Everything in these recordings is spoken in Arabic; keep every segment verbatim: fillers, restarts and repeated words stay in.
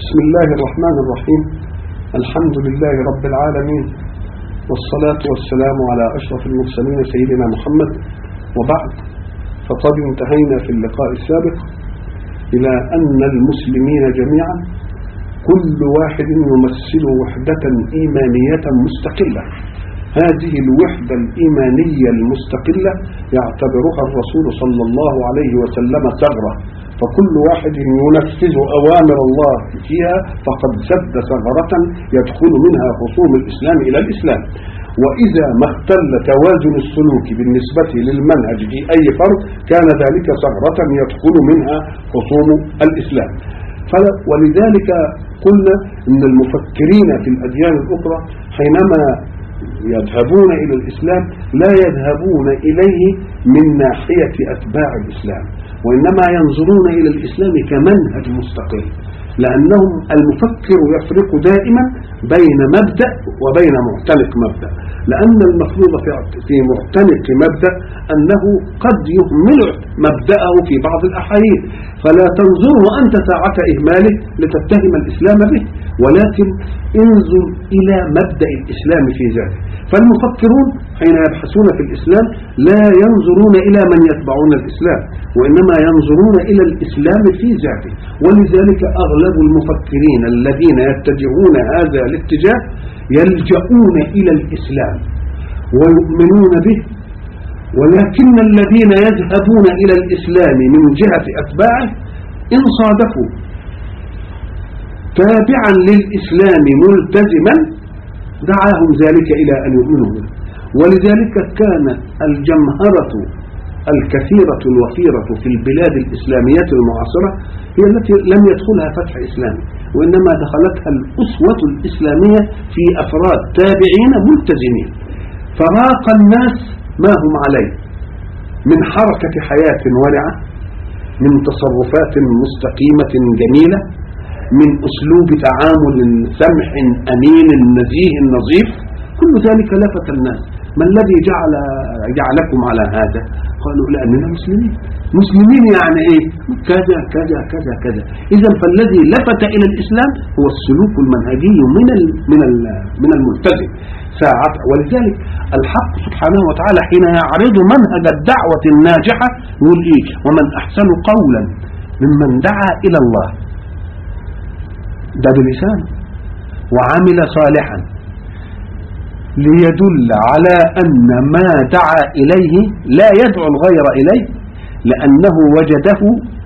بسم الله الرحمن الرحيم. الحمد لله رب العالمين، والصلاة والسلام على أشرف المرسلين سيدنا محمد. وبعد، فقد انتهينا في اللقاء السابق إلى أن المسلمين جميعا كل واحد يمثل وحدة إيمانية مستقلة. هذه الوحدة الإيمانية المستقلة يعتبرها الرسول صلى الله عليه وسلم ثغرة، فكل واحد ينفذ أوامر الله فيها فقد سد ثغرة يدخل منها خصوم الإسلام إلى الإسلام. وإذا ما اختل توازن السلوك بالنسبة للمنهج في أي فرد كان ذلك ثغرة يدخل منها خصوم الإسلام. ولذلك قلنا إن المفكرين في الأديان الأخرى حينما يذهبون إلى الإسلام لا يذهبون إليه من ناحية أتباع الإسلام، وإنما ينظرون إلى الإسلام كمنهج مستقل، لأنهم المفكر يفرق دائما بين مبدأ وبين معتنق مبدأ، لأن المفروض في معتنق مبدأ أنه قد يهمل مبدأه في بعض الأحايين، فلا تنظره أنت ساعة إهماله لتتهم الإسلام به، ولكن انظر إلى مبدأ الإسلام في ذاته. فالمفكرون حين يبحثون في الإسلام لا ينظرون إلى من يتبعون الإسلام، وإنما ينظرون إلى الإسلام في ذاته. ولذلك أغلب المفكرين الذين يتجهون هذا الاتجاه يلجؤون إلى الإسلام ويؤمنون به، ولكن الذين يذهبون إلى الإسلام من جهة أتباعه إن صادفوا تابعا للإسلام ملتزما دعاهم ذلك إلى أن يؤمنوا به. ولذلك كان الجمهرة الكثيرة الوفيرة في البلاد الإسلامية المعاصرة هي التي لم يدخلها فتح إسلامي، وإنما دخلتها الأسوة الإسلامية في أفراد تابعين ملتزمين، فراق الناس ما هم عليه من حركة حياة ورعة، من تصرفات مستقيمة جميلة، من أسلوب تعامل سمح أمين نزيه نظيف. كل ذلك لفت الناس. ما الذي جعل جعلكم على هذا؟ قالوا لأننا مسلمين. مسلمين يعني إيه؟ كذا كذا كذا كذا. إذا فالذي لفت إلى الإسلام هو السلوك المنهجي من من من الملتزم ساعة. ولذلك الحق سبحانه وتعالى حين يعرض منهج الدعوة الناجحة يقول إيه؟ ومن أحسن قولا ممن دعا إلى الله، ده بلسان، وعمل صالحا، ليدل على أن ما دعا إليه لا يدعو الغير إليه لأنه وجده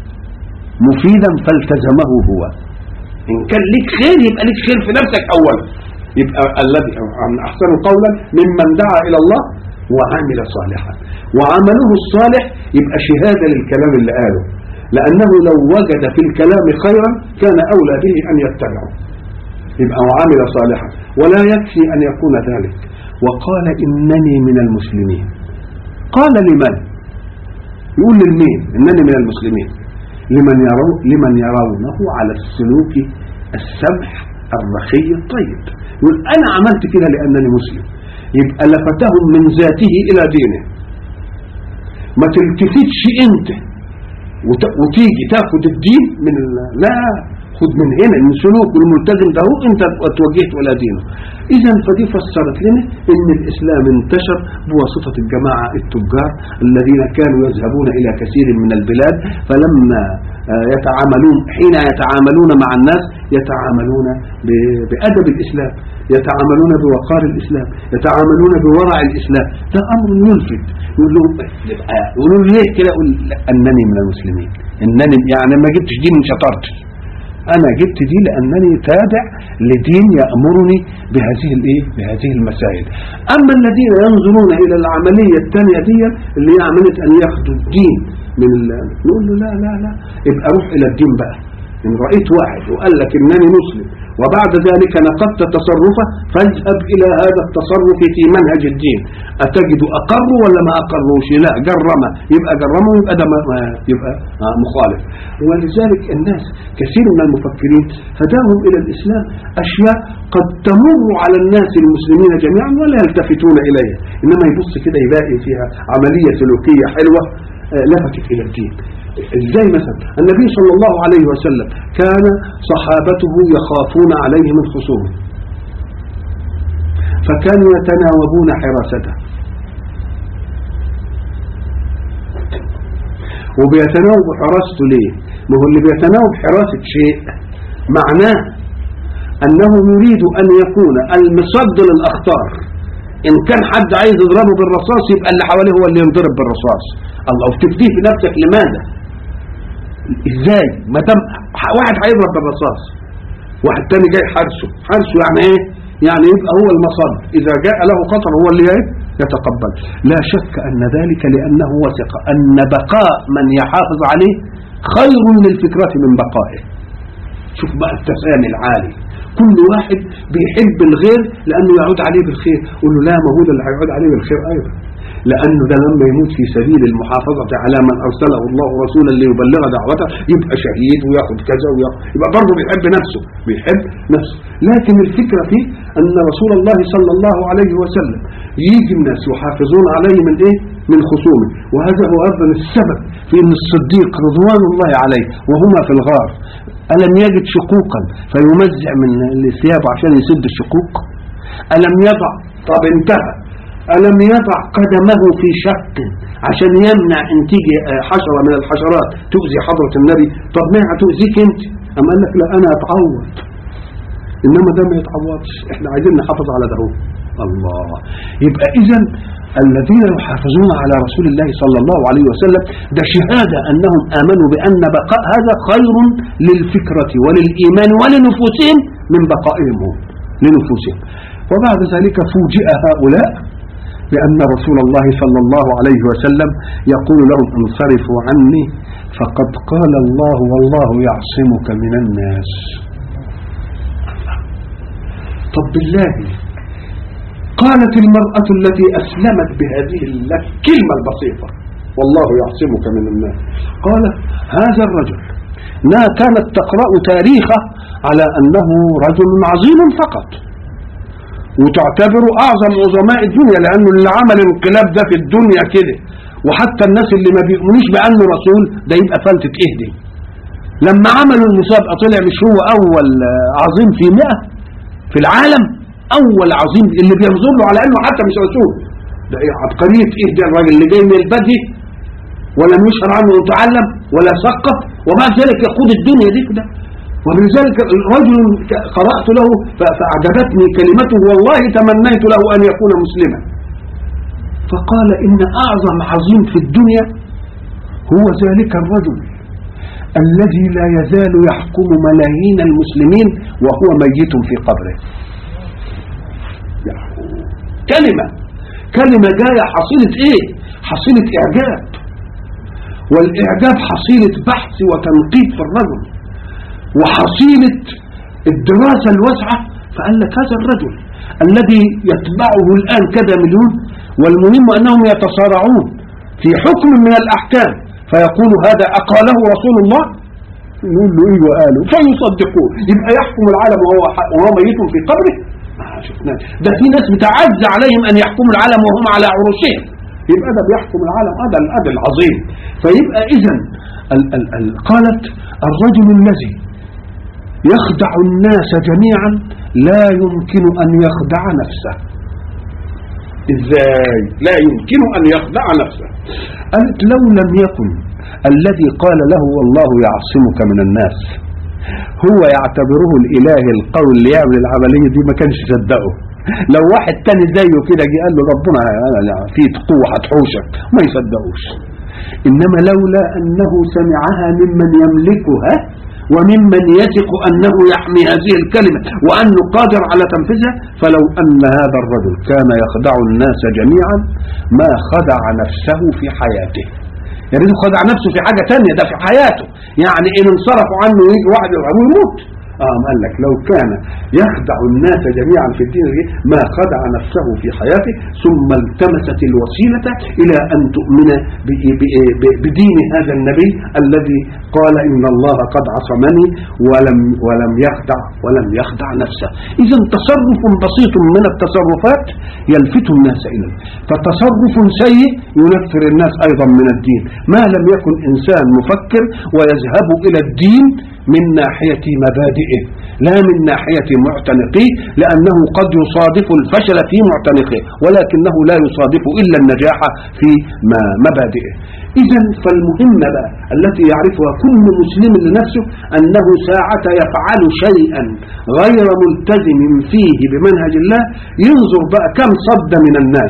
مفيدا فالتزمه هو. إن كان لك خير يبقى لك خير في نفسك أولا، يبقى الذي أحسن قولا ممن دعا إلى الله وعمل صالحا، وعمله الصالح يبقى شهادة للكلام اللي قاله، لأنه لو وجد في الكلام خيرا كان أولى به أن يتبعه، يبقى وعمل صالحا. ولا يكفي أن يكون ذلك. وقال إنني من المسلمين. قال لمن؟ يقول للمين إنني من المسلمين؟ لمن يرون لمن يرونه على السلوك السمح الرخي الطيب. يقول أنا عملت كده لأنني مسلم، يبقى لفتهم من ذاته إلى دينه. ما تلتفتش أنت وتيجي تاخد الدين من لا، خد من هنا من سلوك الملتزم ده انت توجهت الى دينه. اذا فدي فسرت لنا ان الاسلام انتشر بواسطه الجماعه التجار الذين كانوا يذهبون الى كثير من البلاد، فلما يتعاملون حين يتعاملون مع الناس يتعاملون بادب الاسلام، يتعاملون بوقار الاسلام، يتعاملون بورع الاسلام. ده امر يلفت. يقول لهم يقولوا ليه كده؟ اقول انني من المسلمين. انني يعني ما جبتش دين شطرت، أنا جبت دي لأنني تابع لدين يأمرني بهذه الإيه؟ بهذه المسائل. أما الذين ينظرون إلى العملية الثانية دي اللي هي عملية أن ياخدوا الدين من نقول له لا لا لا، يبقى روح إلى الدين بقى. إن رأيت واحد وقال لك إنني مسلم وبعد ذلك نقضت تصرفه فاذهب إلى هذا التصرف في منهج الدين، أتجد أقر ولا ما أقروش؟ لا، جرمه، يبقى جرمه يبقى ده يبقى مخالف. ولذلك الناس كثير من المفكرين هداهم إلى الإسلام أشياء قد تمر على الناس المسلمين جميعا ولا يلتفتون إليها، إنما يبص كده يلاقي فيها عملية سلوكية حلوة لفتت إلى الدين. ازاي مثلا النبي صلى الله عليه وسلم كان صحابته يخافون عليه من خصومه فكانوا يتناوبون حراسته، وبيتناوب حراسته ليه؟ ما هو اللي بيتناوب حراسة شيء معناه أنه يريد أن يكون المصد للأخطار. إن كان حد عايز يضربه بالرصاص يبقى اللي حواليه هو اللي ينضرب بالرصاص. الله، وتفديه في نفسك لماذا؟ إزاي؟ ما دام واحد هيضرب بالرصاص واحد تاني جاي حارسه، حارسه يعني إيه؟ يعني يبقى هو المصد، إذا جاء له خطر هو اللي يتقبل. لا شك أن ذلك لأنه وثق أن بقاء من يحافظ عليه خير للفكرة من بقائه. شوف بقى التسامي العالي، كل واحد بيحب الغير لأنه يعود عليه بالخير. قل له لا، ما هو ده اللي هيعود عليه بالخير أيضا، لأنه ده لما يموت في سبيل المحافظة على من أرسله الله رسولا ليبلغ دعوته يبقى شهيد وياخد كذا وياخد، يبقى برضه بيحب نفسه بيحب نفسه. لكن الفكرة فيه أن رسول الله صلى الله عليه وسلم يجي الناس يحافظون عليه من إيه؟ من خصومه. وهذا هو أيضا السبب في أن الصديق رضوان الله عليه وهما في الغار ألم يجد شقوقا فيمزع من ثيابه عشان يسد الشقوق؟ ألم يضع، طب انتهى، ألم يضع قدمه في شق عشان يمنع ان تيجي حشرة من الحشرات تؤذي حضرة النبي؟ طب ما هتؤذيك انت؟ أم قال لك لا أنا أتعوض، إنما ده ما يتعوضش، احنا عايزين نحافظ على ده. الله، يبقى إذن الذين يحافظون على رسول الله صلى الله عليه وسلم ده شهادة أنهم آمنوا بأن بقاء هذا خير للفكرة وللإيمان ولنفوسهم من بقائهم هم لنفوسهم. وبعد ذلك فوجئ هؤلاء بأن رسول الله صلى الله عليه وسلم يقول لهم انصرفوا عني فقد قال الله والله يعصمك من الناس. طب بالله، قالت المرأة التي أسلمت بهذه الكلمة البسيطة والله يعصمك من الناس، قالت هذا الرجل ما كانت تقرأ تاريخه على أنه رجل عظيم فقط وتعتبر أعظم عظماء الدنيا، لأنه اللي عمل الانقلاب ده في الدنيا كده، وحتى الناس اللي ما بيؤمنوش بأنه رسول ده يبقى فلتة إيه دي؟ لما عملوا المسابقة طلع مش هو أول عظيم في مئة في العالم؟ أول عظيم اللي بينظر له على أنه حتى مش رسول، ده إيه عبقرية إيه ده الراجل اللي جاي من البدي ولم يشهر عنه يتعلم ولا ثقف ومع ذلك يقود الدنيا دي كده. ومن ذلك الرجل قرأت له فأعجبتني كلمته والله تمنيت له أن يكون مسلما، فقال إن أعظم عظيم في الدنيا هو ذلك الرجل الذي لا يزال يحكم ملايين المسلمين وهو ميت في قبره. كلمة كلمة جاية حصيلة إيه؟ حصيلة إعجاب، والإعجاب حصيلة بحث وتنقيب في الرجل وحصيلة الدراسة الواسعة. فقال لك هذا الرجل الذي يتبعه الآن كذا مليون، والمهم أنهم يتصارعون في حكم من الأحكام، فيقول هذا أقاله رسول الله، يقول له إيه وقاله، فيصدقوه، يبقى يحكم العالم وهو, وهو ميت في قبره. ده في ناس بتعز عليهم أن يحكموا العالم وهم على عروشهم، يبقى ده بيحكم العالم، هذا الأدل العظيم. فيبقى إذن قالت الرجل الذي يخدع الناس جميعا لا يمكن أن يخدع نفسه. إزاي لا يمكن أن يخدع نفسه؟ قالت لو لم يكن الذي قال له والله يعصمك من الناس هو يعتبره الإله القوي اللي يعمل العملية دي ما كانش صدقه. لو واحد تاني زيه كده جه قال له ربنا فيه قوة هتحوشك ما يصدقوش. إنما لولا أنه سمعها ممن يملكها وممن يثق أنه يحمي هذه الكلمة وأنه قادر على تنفيذها، فلو أن هذا الرجل كان يخدع الناس جميعا ما خدع نفسه في حياته. يريد خدع نفسه في حاجة تانية، ده في حياته، يعني إن انصرفوا عنه يجي واحد يرهبه يموت، آه قال لك لو كان يخدع الناس جميعا في الدين ما خدع نفسه في حياته، ثم التمست الوسيلة إلى أن تؤمن بدين هذا النبي الذي قال إن الله قد عصمني ولم ولم يخدع ولم يخدع نفسه. إذا تصرف بسيط من التصرفات يلفت الناس إليه، فتصرف سيء ينفر الناس أيضا من الدين ما لم يكن إنسان مفكر ويذهب إلى الدين من ناحية مبادئه لا من ناحية معتنقيه، لأنه قد يصادف الفشل في معتنقه ولكنه لا يصادف إلا النجاح في مبادئه. إذن فالمهم بقى التي يعرفها كل مسلم لنفسه أنه ساعة يفعل شيئا غير ملتزم فيه بمنهج الله ينظر بقى كم صد من الناس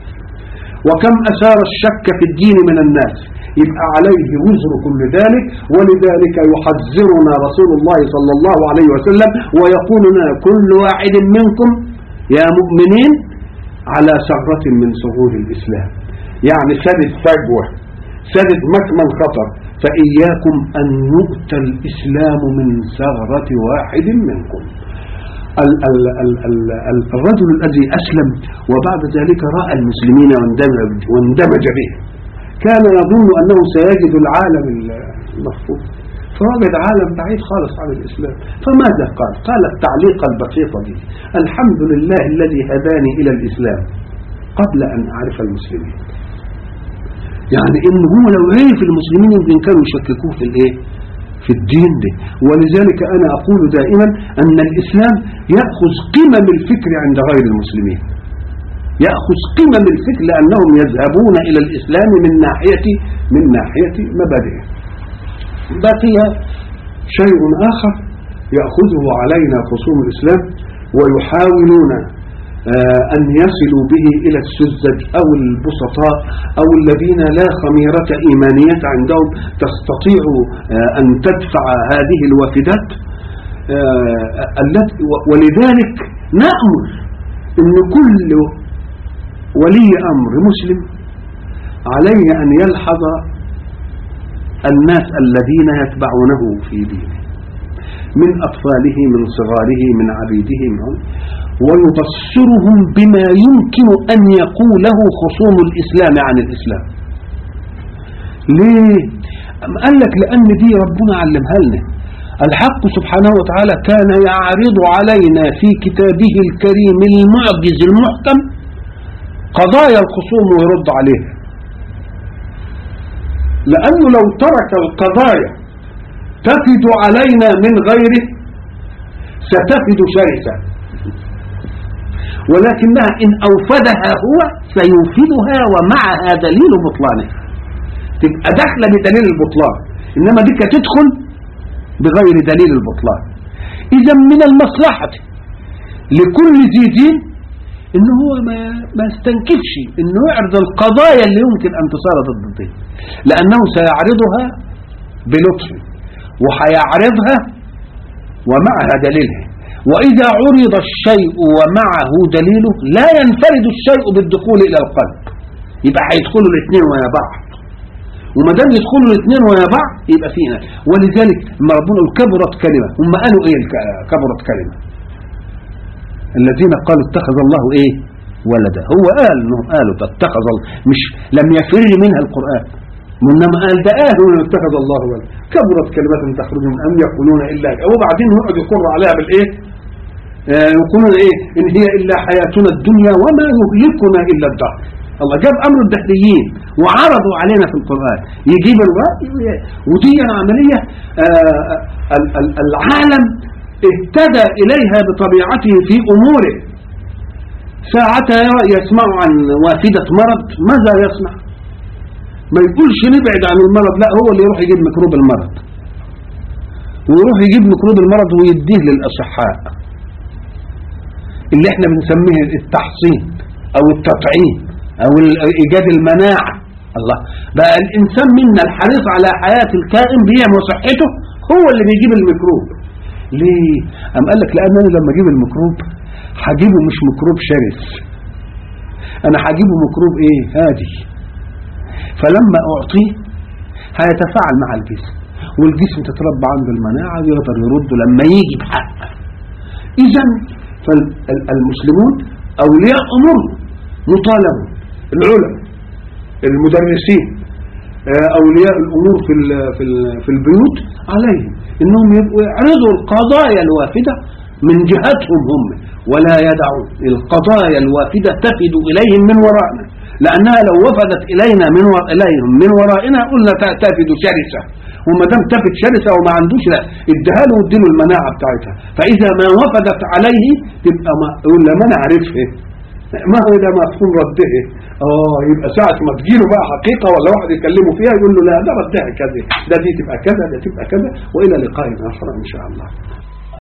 وكم أثار الشك في الدين من الناس، يبقى عليه وزر كل ذلك. ولذلك يحذرنا رسول الله صلى الله عليه وسلم ويقول لنا كل واحد منكم يا مؤمنين على ثغرة من ثغور الإسلام، يعني سدد فجوة سدد مكمن خطر، فإياكم أن يؤتى الإسلام من ثغرة واحد منكم. ال ال ال ال ال الرجل الذي أسلم وبعد ذلك رأى المسلمين واندمج, واندمج به كان يظن أنه سيجد العالم المحفوظ، فوجد عالم بعيد خالص عن الإسلام. فماذا قال؟ قال التعليق البسيط دي: الحمد لله الذي هداني إلى الإسلام قبل أن أعرف المسلمين. يعني إن هو لو عرف المسلمين يمكن كانوا يشككوه في الإيه؟ في الدين ده. ولذلك أنا أقول دائما أن الإسلام يأخذ قمم الفكر عند غير المسلمين، يأخذ قمم الفكر لأنهم يذهبون إلى الإسلام من ناحية من ناحية مبادئه. بقي شيء آخر يأخذه علينا خصوم الإسلام ويحاولون أن يصلوا به إلى السذج أو البسطاء أو الذين لا خميرة إيمانية عندهم تستطيع أن تدفع هذه الوافدات. ولذلك نأمر أن كل ولي أمر مسلم عليه أن يلحظ الناس الذين يتبعونه في دينه من أطفاله من صغاره من عبيده منهم، ويبصرهم بما يمكن أن يقوله خصوم الإسلام عن الإسلام. ليه؟ قال لك لأن دي ربنا علمها لنا. الحق سبحانه وتعالى كان يعرض علينا في كتابه الكريم المعجز المحكم قضايا الخصوم ويرد عليها، لأنه لو ترك القضايا تفد علينا من غيره ستفد شرسا، ولكنها إن أوفدها هو سيوفدها ومعها دليل بطلانها، تبقى داخلة بدليل البطلان، إنما ديك تدخل بغير دليل البطلان. إذا من المصلحة لكل ذي دين إنه هو ما, ما استنكفش إنه يعرض القضايا اللي يمكن أن تصار ضد الدين، لأنه سيعرضها بلطف وحيعرضها ومعها دليلها. وإذا عرض الشيء ومعه دليله لا ينفرد الشيء بالدخول إلى القلب، يبقى هيدخلوا الاثنين ويا بعض، وما دام يدخلوا الاثنين ويا بعض يبقى فينا. ولذلك ما ربنا كبرت كلمة، هم قالوا إيه كبرت كلمة؟ الذين قالوا اتخذ الله إيه؟ ولدا. هو قال إنهم قالوا اتخذ الله، مش لم يفر منها القرآن، إنما قال ده قالوا إنه اتخذ الله ولدا. كبرت كلمة تخرج من أم يقولون إلا، وبعدين يقعد يقر عليها بالإيه؟ آه يقولون إيه؟ إن هي إلا حياتنا الدنيا وما يهلكنا إلا الدهر. الله جاب أمر الدهريين وعرضوا علينا في القرآن، يجيب الوقت ودي عملية آه العالم اهتدى إليها بطبيعته في أموره. ساعتها يسمع عن وافدة مرض ماذا يصنع؟ ما يقولش نبعد عن المرض، لا هو اللي يروح يجيب ميكروب المرض ويروح يجيب ميكروب المرض ويديه للأصحاء اللي احنا بنسميه التحصين أو التطعيم أو إيجاد المناعة. الله بقى الإنسان منا الحريص على حياة الكائن بيعم وصحته هو اللي بيجيب الميكروب. ليه؟ أم قال لك لأن أنا لما أجيب الميكروب هجيبه مش ميكروب شرس، أنا هجيبه ميكروب إيه؟ هادي، فلما أعطيه هيتفاعل مع الجسم والجسم تتربى عنده المناعة ويقدر يرد لما يجي بحق. إذا فالمسلمون أولياء أمور مطالبون، العلماء المدرسين أولياء الأمور في في في البيوت عليهم إنهم يبقوا يعرضوا القضايا الوافدة من جهتهم هم، ولا يدعوا القضايا الوافدة تفد إليهم من ورائنا، لأنها لو وفدت إلينا من ور... إليهم من ورائنا قلنا تفد شرسة، وما دام تفد شرسة وما عندوش لا اديها له واديله المناعة بتاعتها، فإذا ما وفدت عليه تبقى ما يقول لا ما نعرفه ما هو ده مفهوم رده. اه يبقى ساعة ما تجيله بقى حقيقة ولا واحد يكلمه فيها يقول له لا ده ردها كذا، ده دي تبقى كذا، ده تبقى كذا. وإلى لقاء آخر إن شاء الله.